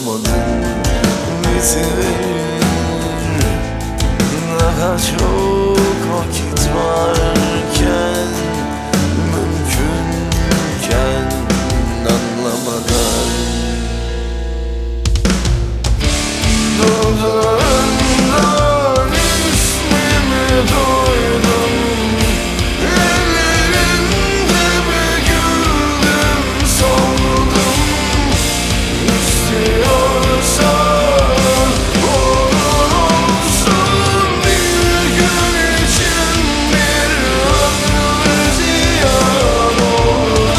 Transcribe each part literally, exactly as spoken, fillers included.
anlamadın. Bitirir daha çok vakit varken, mümkünken anlamadan. Dudağından ismimi duydum, ellerinde bir güldüm soldum. İstiyorsan olur olsun, bir gün için bir ömür ziyan olur.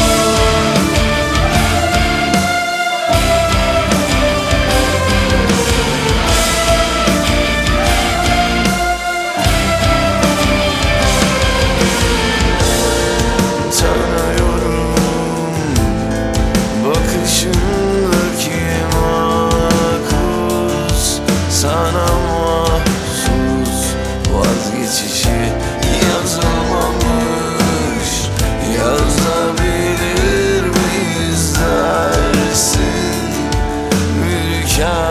Tanıyorum bakışındaki makus, sana mahsus vazgeçişi yazılmamış. Yazabilir miyiz dersin, ürker